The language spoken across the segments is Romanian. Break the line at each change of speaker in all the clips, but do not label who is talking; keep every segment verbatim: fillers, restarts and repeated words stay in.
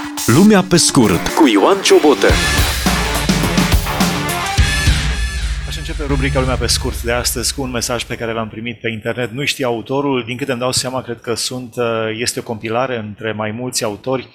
Lumea pe scurt cu Ioan Ciobotă.
Aș începe rubrica Lumea pe scurt de astăzi cu un mesaj pe care l-am primit pe internet. Nu știu autorul, din câte îmi dau seama, cred că sunt, este o compilare între mai mulți autori.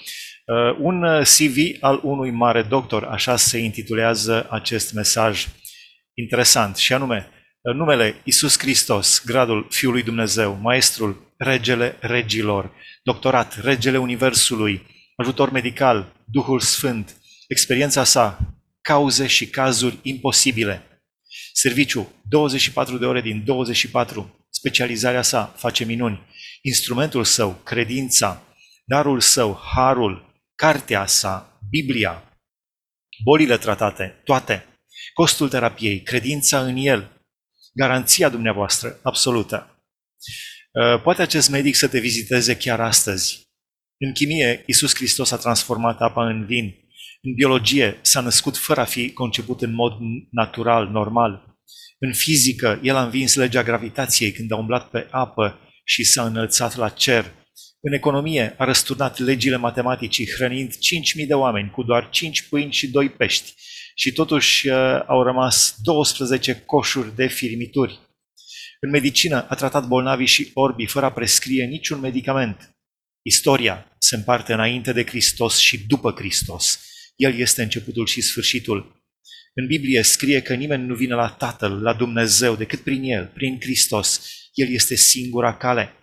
Un C V al unui mare doctor, așa se intitulează acest mesaj interesant, și anume, numele Iisus Hristos, gradul Fiul lui Dumnezeu, Maestrul, Regele Regilor, doctorat, Regele Universului, ajutor medical, Duhul Sfânt, experiența sa, cauze și cazuri imposibile, serviciu, douăzeci și patru de ore din douăzeci și patru, specializarea sa, face minuni, instrumentul său, credința, darul său, harul, cartea sa, Biblia, bolile tratate, toate, costul terapiei, credința în el, garanția dumneavoastră, absolută. Poate acest medic să te viziteze chiar astăzi. În chimie, Iisus Hristos a transformat apa în vin. În biologie, s-a născut fără a fi conceput în mod natural, normal. În fizică, el a învins legea gravitației când a umblat pe apă și s-a înălțat la cer. În economie, a răsturnat legile matematicii, hrănind cinci mii de oameni cu doar cinci pâini și doi pești. Și totuși au rămas douăsprezece coșuri de firmituri. În medicină, a tratat bolnavii și orbii fără a prescrie niciun medicament. Istoria se împarte înainte de Hristos și după Hristos. El este începutul și sfârșitul. În Biblie scrie că nimeni nu vine la Tatăl, la Dumnezeu, decât prin El, prin Hristos. El este singura cale.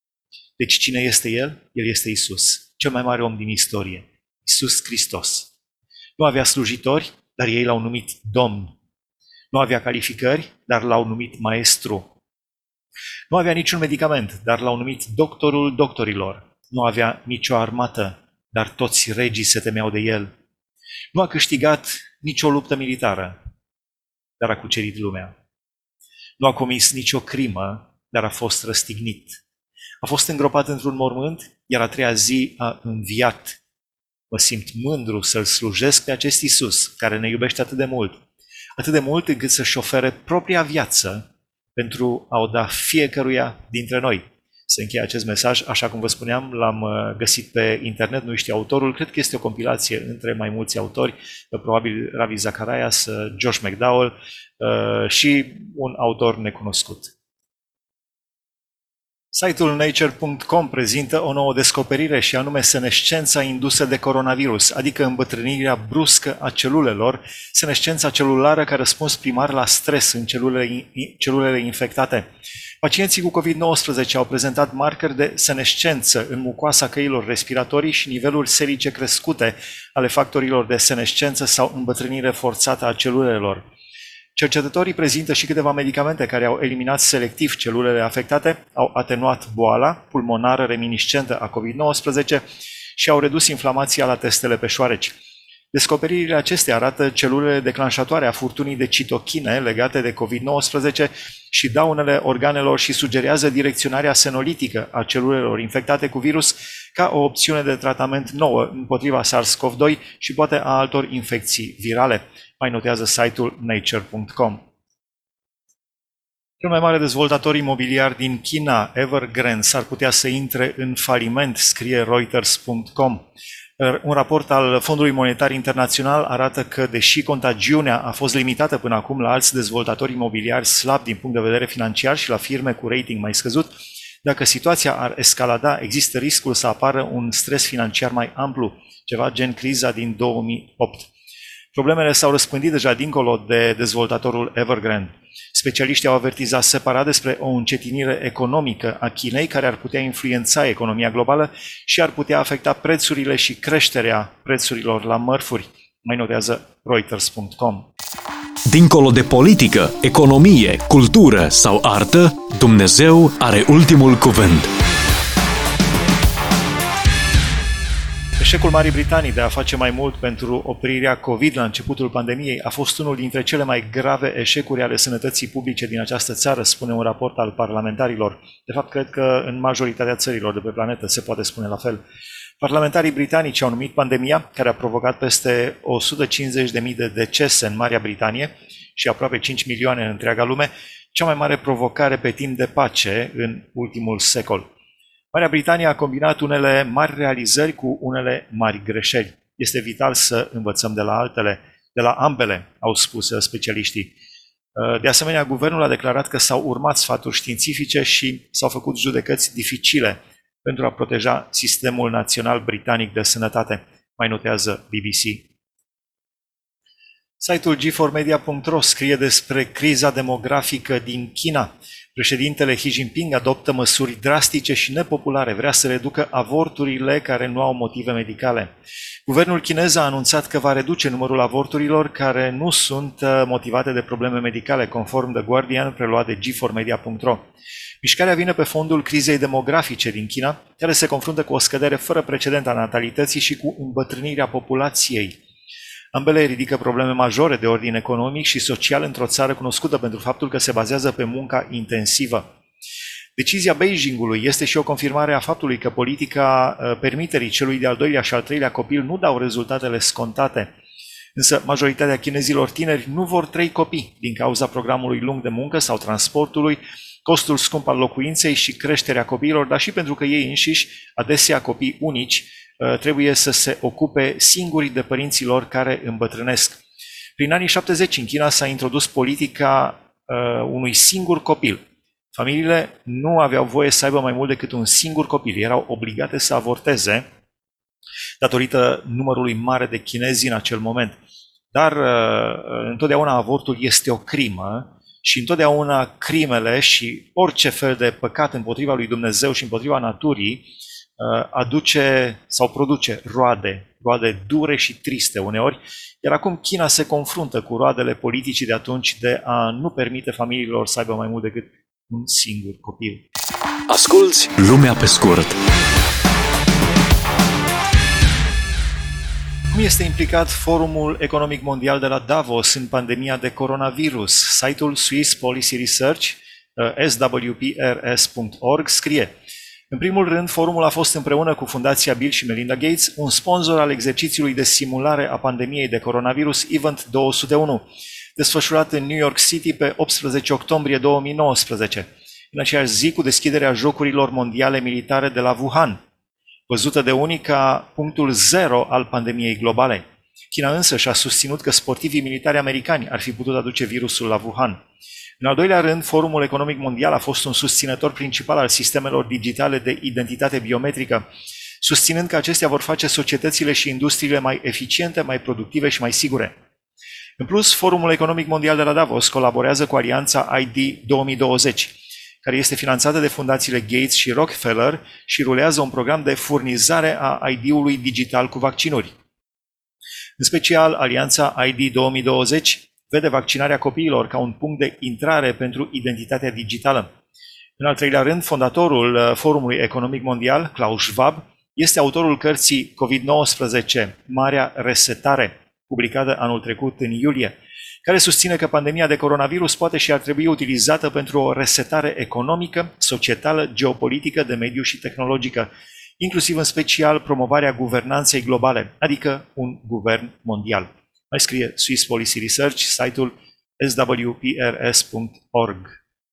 Deci cine este El? El este Isus, cel mai mare om din istorie. Isus Hristos. Nu avea slujitori, dar ei l-au numit Domn. Nu avea calificări, dar l-au numit Maestru. Nu avea niciun medicament, dar l-au numit Doctorul Doctorilor. Nu avea nicio armată, dar toți regii se temeau de el. Nu a câștigat nicio luptă militară, dar a cucerit lumea. Nu a comis nicio crimă, dar a fost răstignit. A fost îngropat într-un mormânt, iar a treia zi a înviat. Mă simt mândru să-L slujesc pe acest Iisus, care ne iubește atât de mult, atât de mult încât să-și ofere propria viață pentru a o da fiecăruia dintre noi. Se încheie acest mesaj, așa cum vă spuneam, l-am găsit pe internet, nu știu autorul, cred că este o compilație între mai mulți autori, probabil Ravi Zacharias, Josh McDowell și un autor necunoscut. Site-ul nature punct com prezintă o nouă descoperire și anume senescența indusă de coronavirus, adică îmbătrânirea bruscă a celulelor, senescența celulară ca răspuns primar la stres în celulele, celulele infectate. Pacienții cu covid nouăsprezece au prezentat marcări de senescență în mucoasa căilor respiratorii și niveluri serice crescute ale factorilor de senescență sau îmbătrânire forțată a celulelor. Cercetătorii prezintă și câteva medicamente care au eliminat selectiv celulele afectate, au atenuat boala pulmonară reminiscentă a covid nouăsprezece și au redus inflamația la testele pe șoareci. Descoperirile acestea arată celulele declanșatoare a furtunii de citochine legate de covid nouăsprezece și daunele organelor și sugerează direcționarea senolitică a celulelor infectate cu virus ca o opțiune de tratament nouă împotriva SARS-CoV doi și poate a altor infecții virale. Mai notează site-ul nature punct com. Cel mai mare dezvoltator imobiliar din China, Evergrande, s-ar putea să intre în faliment, scrie Reuters punct com. Un raport al Fondului Monetar Internațional arată că, deși contagiunea a fost limitată până acum la alți dezvoltatori imobiliari slabi din punct de vedere financiar și la firme cu rating mai scăzut, dacă situația ar escalada, există riscul să apară un stres financiar mai amplu, ceva gen criza din două mii opt. Problemele s-au răspândit deja dincolo de dezvoltatorul Evergrande. Specialiștii au avertizat separat despre o încetinire economică a Chinei care ar putea influența economia globală și ar putea afecta prețurile și creșterea prețurilor la mărfuri, mai notează Reuters punct com.
Dincolo de politică, economie, cultură sau artă, Dumnezeu are ultimul cuvânt.
Eșecul Marii Britanii de a face mai mult pentru oprirea COVID la începutul pandemiei a fost unul dintre cele mai grave eșecuri ale sănătății publice din această țară, spune un raport al parlamentarilor. De fapt, cred că în majoritatea țărilor de pe planetă se poate spune la fel. Parlamentarii britanici au numit pandemia, care a provocat peste o sută cincizeci de mii de decese în Marea Britanie și aproape cinci milioane în întreaga lume, cea mai mare provocare pe timp de pace în ultimul secol. Marea Britanie a combinat unele mari realizări cu unele mari greșeli. Este vital să învățăm de la altele, de la ambele, au spus specialiștii. De asemenea, guvernul a declarat că s-au urmat sfaturi științifice și s-au făcut judecăți dificile pentru a proteja sistemul național britanic de sănătate, mai notează B B C. Site-ul G four media punct ro scrie despre criza demografică din China. Președintele Xi Jinping adoptă măsuri drastice și nepopulare, vrea să reducă avorturile care nu au motive medicale. Guvernul chinez a anunțat că va reduce numărul avorturilor care nu sunt motivate de probleme medicale, conform The Guardian, preluat de G four media punct ro. Mișcarea vine pe fondul crizei demografice din China, care se confruntă cu o scădere fără precedent a natalității și cu îmbătrânirea populației. Ambele ridică probleme majore de ordin economic și social într-o țară cunoscută pentru faptul că se bazează pe munca intensivă. Decizia Beijingului este și o confirmare a faptului că politica permiterii celui de-al doilea și al treilea copil nu dau rezultatele scontate. Însă majoritatea chinezilor tineri nu vor trei copii din cauza programului lung de muncă sau transportului, costul scump al locuinței și creșterea copiilor, dar și pentru că ei înșiși, adesea copii unici, trebuie să se ocupe singuri de părinții lor care îmbătrânesc. Prin anii șaptezeci în China s-a introdus politica uh, unui singur copil. Familiile nu aveau voie să aibă mai mult decât un singur copil. Erau obligate să avorteze datorită numărului mare de chinezi în acel moment. Dar uh, întotdeauna avortul este o crimă și întotdeauna crimele și orice fel de păcat împotriva lui Dumnezeu și împotriva naturii aduce sau produce roade, roade dure și triste uneori, iar acum China se confruntă cu roadele politicii de atunci de a nu permite familiilor să aibă mai mult decât un singur copil.
Asculți Lumea pe scurt.
Cum este implicat Forumul Economic Mondial de la Davos în pandemia de coronavirus? Site-ul Swiss Policy Research, S W P R S punct org, scrie: în primul rând, forumul a fost împreună cu Fundația Bill și Melinda Gates un sponsor al exercițiului de simulare a pandemiei de coronavirus Event două sute unu, desfășurat în New York City pe optsprezece octombrie două mii nouăsprezece, în aceeași zi cu deschiderea Jocurilor Mondiale Militare de la Wuhan, văzută de unii ca punctul zero al pandemiei globale. China însă și-a susținut că sportivii militari americani ar fi putut aduce virusul la Wuhan. În al doilea rând, Forumul Economic Mondial a fost un susținător principal al sistemelor digitale de identitate biometrică, susținând că acestea vor face societățile și industriile mai eficiente, mai productive și mai sigure. În plus, Forumul Economic Mondial de la Davos colaborează cu alianța I D două mii douăzeci, care este finanțată de fundațiile Gates și Rockefeller și rulează un program de furnizare a I D-ului digital cu vaccinuri. În special, alianța I D două mii douăzeci vede vaccinarea copiilor ca un punct de intrare pentru identitatea digitală. În al treilea rând, fondatorul Forumului Economic Mondial, Klaus Schwab, este autorul cărții COVID nouăsprezece, Marea Resetare, publicată anul trecut în iulie, care susține că pandemia de coronavirus poate și ar trebui utilizată pentru o resetare economică, societală, geopolitică, de mediu și tehnologică, inclusiv în special promovarea guvernanței globale, adică un guvern mondial. Mai scrie Swiss Policy Research, site-ul S W P R S punct org.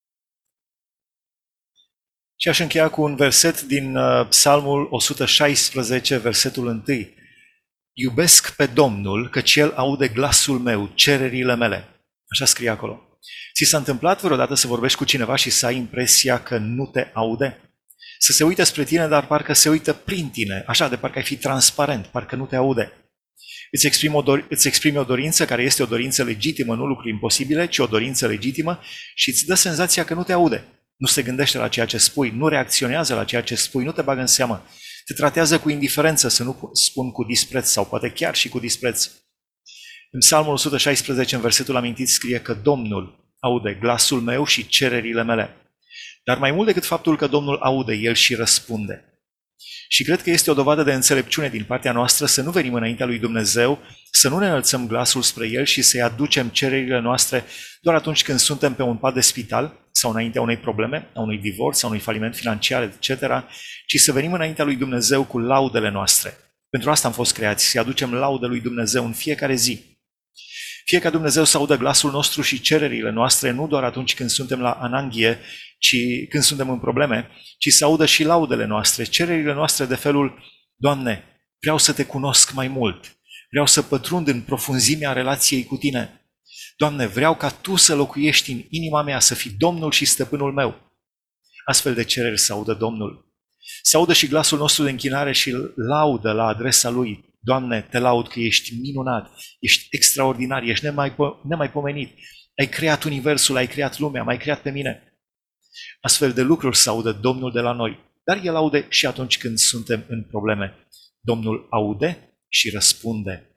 Și aș încheia cu un verset din Psalmul o sută șaisprezece, versetul unu. Iubesc pe Domnul, căci El aude glasul meu, cererile mele. Așa scrie acolo. Ți s-a întâmplat vreodată să vorbești cu cineva și să ai impresia că nu te aude? Să se uite spre tine, dar parcă se uită prin tine, așa, de parcă ai fi transparent, parcă nu te aude. Îți exprimi, o dor- îți exprimi o dorință care este o dorință legitimă, nu lucruri imposibile, ci o dorință legitimă și îți dă senzația că nu te aude. Nu se gândește la ceea ce spui, nu reacționează la ceea ce spui, nu te bagă în seamă. Te tratează cu indiferență, să nu spun cu dispreț sau poate chiar și cu dispreț. În Psalmul o sută șaisprezece, în versetul amintit, scrie că Domnul aude glasul meu și cererile mele. Dar mai mult decât faptul că Domnul aude, El și răspunde. Și cred că este o dovadă de înțelepciune din partea noastră să nu venim înaintea lui Dumnezeu, să nu ne înălțăm glasul spre El și să-i aducem cererile noastre doar atunci când suntem pe un pat de spital sau înaintea unei probleme, a unui divorț sau unui faliment financiar, et cetera, ci să venim înaintea lui Dumnezeu cu laudele noastre. Pentru asta am fost creați, să-i aducem laude lui Dumnezeu în fiecare zi. Fie ca Dumnezeu să audă glasul nostru și cererile noastre, nu doar atunci când suntem la ananghie, ci când suntem în probleme, ci să audă și laudele noastre, cererile noastre de felul: Doamne, vreau să te cunosc mai mult, vreau să pătrund în profunzimea relației cu Tine. Doamne, vreau ca Tu să locuiești în inima mea, să fii Domnul și Stăpânul meu. Astfel de cereri să audă Domnul. Se audă și glasul nostru de închinare și laudă la adresa Lui. Doamne, te laud că ești minunat, ești extraordinar, ești nemaipomenit. Ai creat universul, ai creat lumea, m-ai creat pe mine. Astfel de lucruri să audă Domnul de la noi. Dar El aude și atunci când suntem în probleme. Domnul aude și răspunde.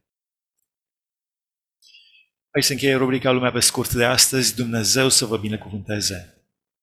Hai să încheie rubrica Lumea pe scurt de astăzi. Dumnezeu să vă binecuvânteze!